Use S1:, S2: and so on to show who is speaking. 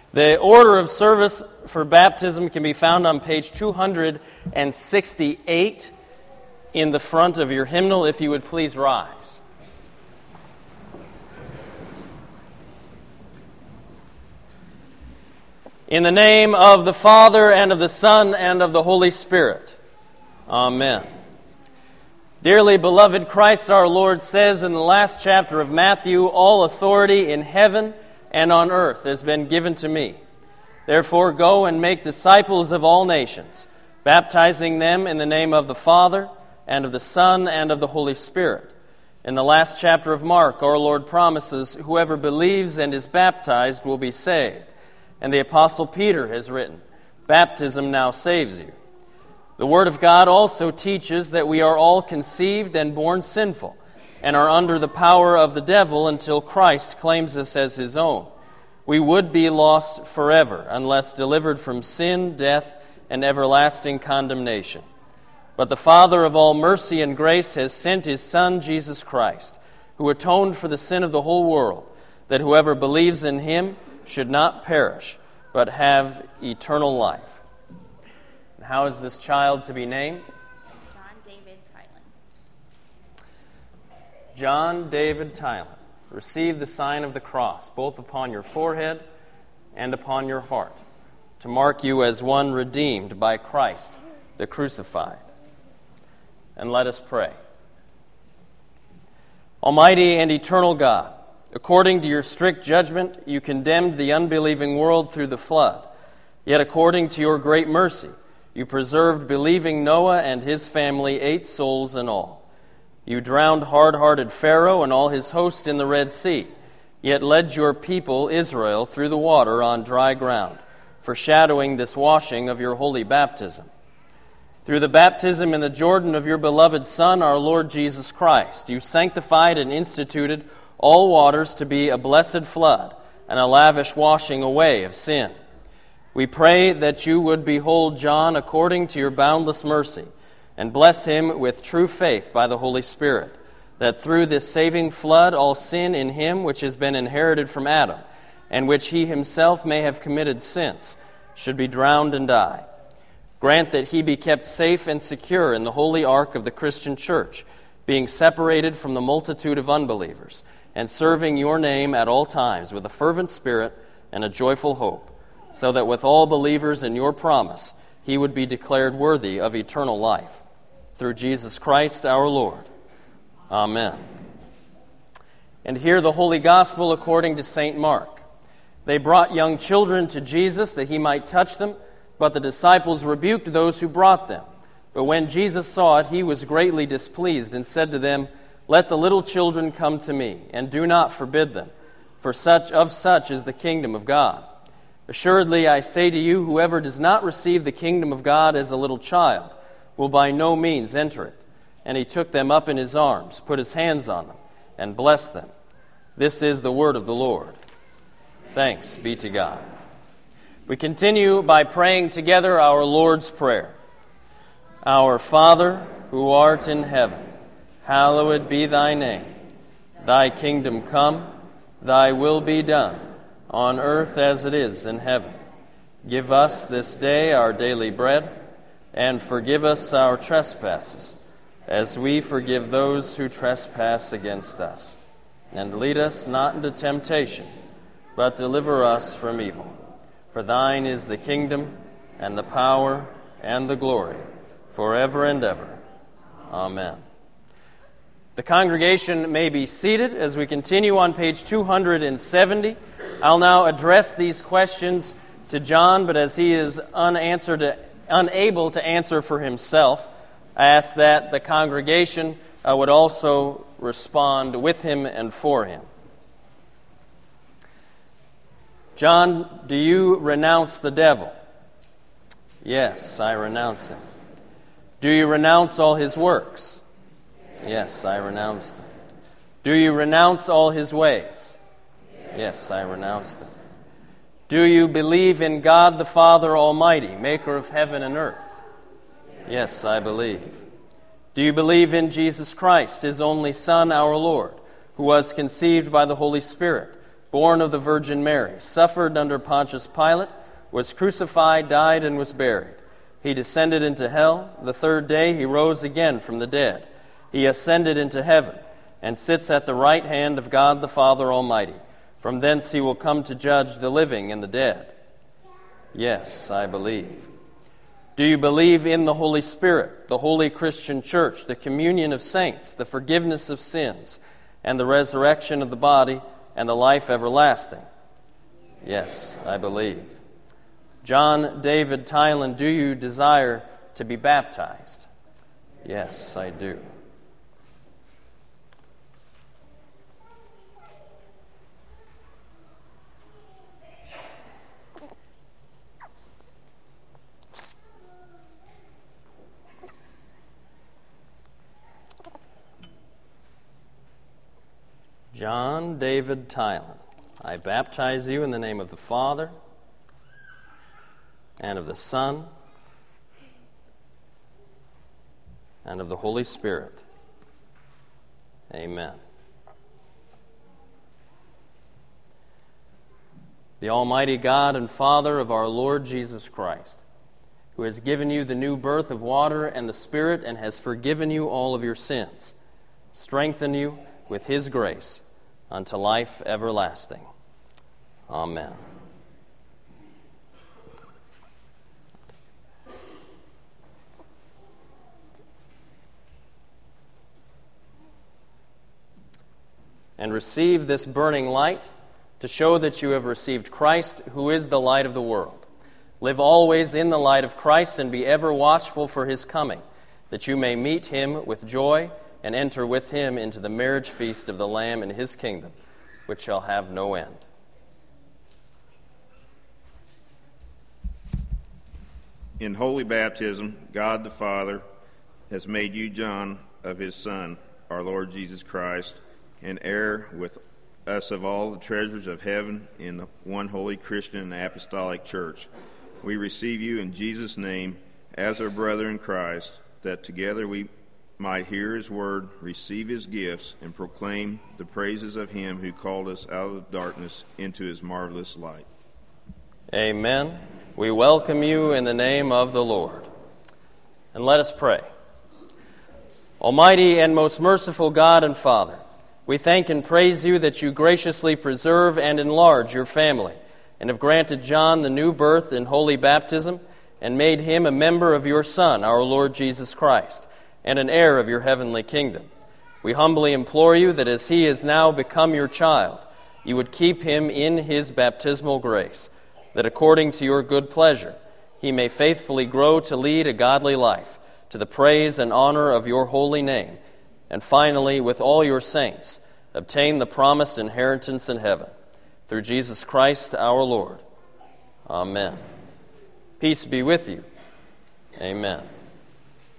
S1: The order of service for baptism can be found on page 268 in the front of your hymnal, if you would please rise. In the name of the Father, and of the Son, and of the Holy Spirit. Amen. Dearly beloved, Christ our Lord says in the last chapter of Matthew, "All authority in heaven and on earth has been given to me. Therefore go and make disciples of all nations, baptizing them in the name of the Father, and of the Son, and of the Holy Spirit." In the last chapter of Mark, our Lord promises, "Whoever believes and is baptized will be saved." And the Apostle Peter has written, "Baptism now saves you." The Word of God also teaches that we are all conceived and born sinful, and are under the power of the devil until Christ claims us as His own. We would be lost forever unless delivered from sin, death, and everlasting condemnation. But the Father of all mercy and grace has sent His Son, Jesus Christ, who atoned for the sin of the whole world, that whoever believes in Him should not perish, but have eternal life. And how is this child to be named? John David Tylen, receive the sign of the cross, both upon your forehead and upon your heart, to mark you as one redeemed by Christ, the crucified. And let us pray. Almighty and eternal God, according to your strict judgment, you condemned the unbelieving world through the flood. Yet according to your great mercy, you preserved believing Noah and his family, 8 souls in all. You drowned hard-hearted Pharaoh and all his host in the Red Sea, yet led your people, Israel, through the water on dry ground, foreshadowing this washing of your holy baptism. Through the baptism in the Jordan of your beloved Son, our Lord Jesus Christ, you sanctified and instituted all waters to be a blessed flood and a lavish washing away of sin. We pray that you would behold John according to your boundless mercy, and bless him with true faith by the Holy Spirit, that through this saving flood all sin in him which has been inherited from Adam, and which he himself may have committed since, should be drowned and die. Grant that he be kept safe and secure in the holy ark of the Christian church, being separated from the multitude of unbelievers, and serving your name at all times with a fervent spirit and a joyful hope, so that with all believers in your promise he would be declared worthy of eternal life. Through Jesus Christ our Lord. Amen. And hear the Holy Gospel according to St. Mark. They brought young children to Jesus that he might touch them, but the disciples rebuked those who brought them. But when Jesus saw it, he was greatly displeased and said to them, "Let the little children come to me, and do not forbid them, for of such is the kingdom of God. Assuredly, I say to you, whoever does not receive the kingdom of God as a little child will by no means enter it." And he took them up in his arms, put his hands on them, and blessed them. This is the word of the Lord. Thanks be to God. We continue by praying together our Lord's Prayer. Our Father, who art in heaven, hallowed be thy name. Thy kingdom come, thy will be done, on earth as it is in heaven. Give us this day our daily bread, and forgive us our trespasses, as we forgive those who trespass against us. And lead us not into temptation, but deliver us from evil. For thine is the kingdom, and the power, and the glory, forever and ever. Amen. The congregation may be seated as we continue on page 270. I'll now address these questions to John, but as he is unable to answer for himself, I ask that the congregation would also respond with him and for him. John, do you renounce the devil? Yes, I renounce him. Do you renounce all his works? Yes, I renounce them. Do you renounce all his ways? Yes, I renounce them. Do you believe in God the Father Almighty, maker of heaven and earth? Yes, I believe. Do you believe in Jesus Christ, his only Son, our Lord, who was conceived by the Holy Spirit, born of the Virgin Mary, suffered under Pontius Pilate, was crucified, died, and was buried. He descended into hell. The third day he rose again from the dead. He ascended into heaven and sits at the right hand of God the Father Almighty. From thence he will come to judge the living and the dead. Yes, I believe. Do you believe in the Holy Spirit, the holy Christian church, the communion of saints, the forgiveness of sins, and the resurrection of the body, and the life everlasting? Yes, I believe. John David Tylan, do you desire to be baptized? Yes, I do. John David Tylan, I baptize you in the name of the Father, and of the Son, and of the Holy Spirit. Amen. The Almighty God and Father of our Lord Jesus Christ, who has given you the new birth of water and the Spirit and has forgiven you all of your sins, strengthen you with His grace unto life everlasting. Amen. And receive this burning light to show that you have received Christ, who is the light of the world. Live always in the light of Christ and be ever watchful for His coming, that you may meet Him with joy and enter with Him into the marriage feast of the Lamb in His kingdom, which shall have no end.
S2: In holy baptism, God the Father has made you John of His Son, our Lord Jesus Christ, and heir with us of all the treasures of heaven in the one holy Christian and apostolic church. We receive you in Jesus' name as our brother in Christ, that together we might hear His word, receive His gifts, and proclaim the praises of Him who called us out of darkness into His marvelous light.
S1: Amen. We welcome you in the name of the Lord. And let us pray. Almighty and most merciful God and Father, we thank and praise you that you graciously preserve and enlarge your family, and have granted John the new birth in holy baptism, and made him a member of your Son, our Lord Jesus Christ, and an heir of your heavenly kingdom. We humbly implore you that as he is now become your child, you would keep him in his baptismal grace, that according to your good pleasure he may faithfully grow to lead a godly life, to the praise and honor of your holy name, and finally, with all your saints, obtain the promised inheritance in heaven. Through Jesus Christ our Lord. Amen. Peace be with you. Amen.